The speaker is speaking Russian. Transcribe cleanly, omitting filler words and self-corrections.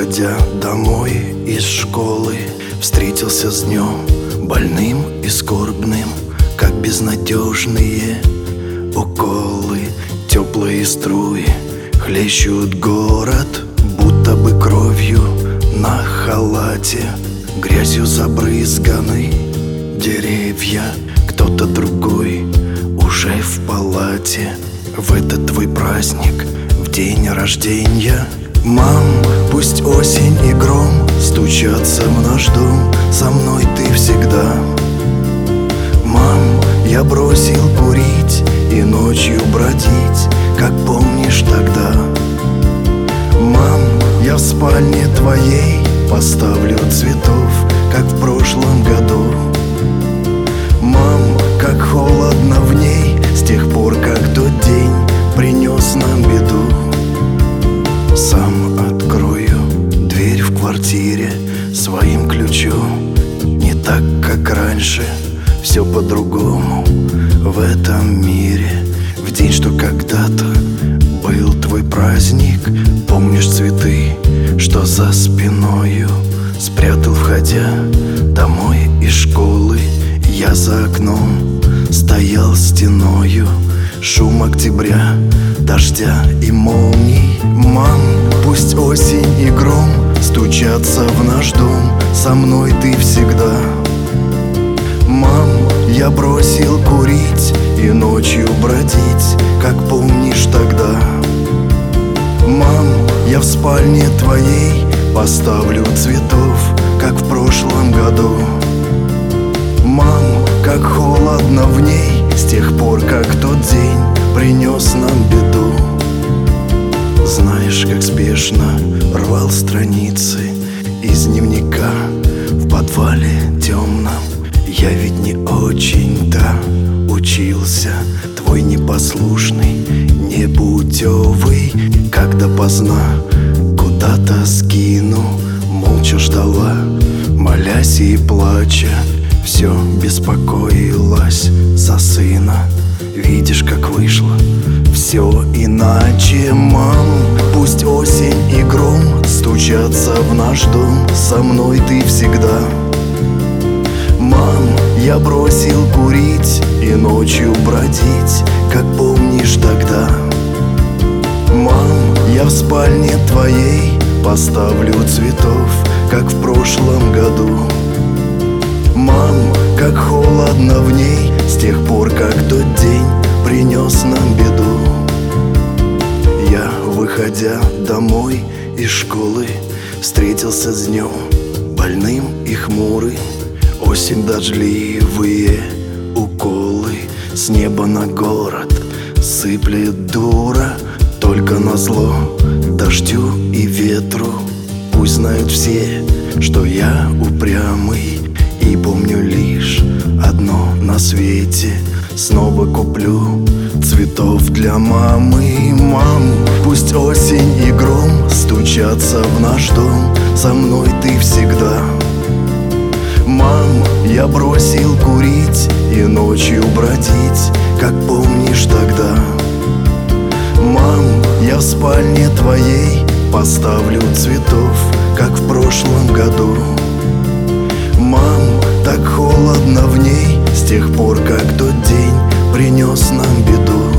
выходя домой из школы, встретился с днем больным и скорбным, как безнадежные уколы. Теплые струи хлещут город, будто бы кровью на халате. Грязью забрызганы деревья, кто-то другой уже в палате. В этот твой праздник, в день рождения, мам, пусть осень и гром стучатся в наш дом, со мной ты всегда. Мам, я бросил курить и ночью бродить, как помнишь тогда. Мам, я в спальне твоей поставлю цветов, как в прошлом году. Мам, как холодно в ней с тех пор, как тот день принес нам беду. Сам открою дверь в квартире своим ключом. Не так, как раньше, все по-другому в этом мире. В день, что когда-то был твой праздник, помнишь цветы, что за спиною спрятал, входя домой из школы. Я за окном стоял стеною, шум октября, дождя и молний. Мам, пусть осень и гром стучатся в наш дом, со мной ты всегда. Мам, я бросил курить и ночью бродить, как помнишь тогда. Мам, я в спальне твоей поставлю цветов, как в прошлом году. Мам, как холодно в ней с тех пор, как тот день принес нам беду. Знаешь, как спешно рвал страницы из дневника в подвале темном. Я ведь не очень-то учился, твой непослушный, непутевый. Когда поздна куда-то скину, молча ждала, молясь и плача, все беспокоилась за сына. Видишь, как вышло все иначе. Мам, пусть осень и гром стучатся в наш дом, со мной ты всегда. Мам, я бросил курить и ночью бродить, как помнишь тогда. Мам, я в спальне твоей поставлю цветов, как в прошлом году. Мам, как холодно в ней с тех пор, как тот день принес нам беду. Я, выходя домой из школы, встретился с днем больным и хмурым. Осень, дождливые уколы, с неба на город сыплет дура. Только назло дождю и ветру пусть знают все, что я упрямый и помню лишь одно на свете: снова куплю цветов для мамы. Мам, пусть осень и гром стучатся в наш дом, со мной ты всегда. Мам, я бросил курить и ночью бродить, как помнишь тогда. Мам, я в спальне твоей поставлю цветов, как в прошлом году. Мам, так холодно в ней с тех пор, как тот день принес нам беду.